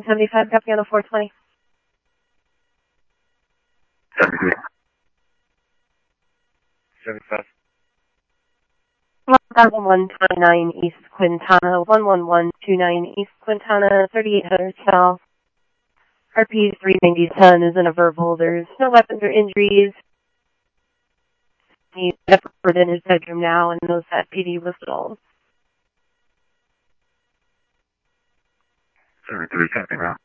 75, copy on the 420. 73. 75. 1129 East Quintana, 11129 East Quintana, 3800 South. RP 39010 is in a verbal. There's no weapons or injuries. He's separate in his bedroom now and knows that PD whistle. 73, copy, route.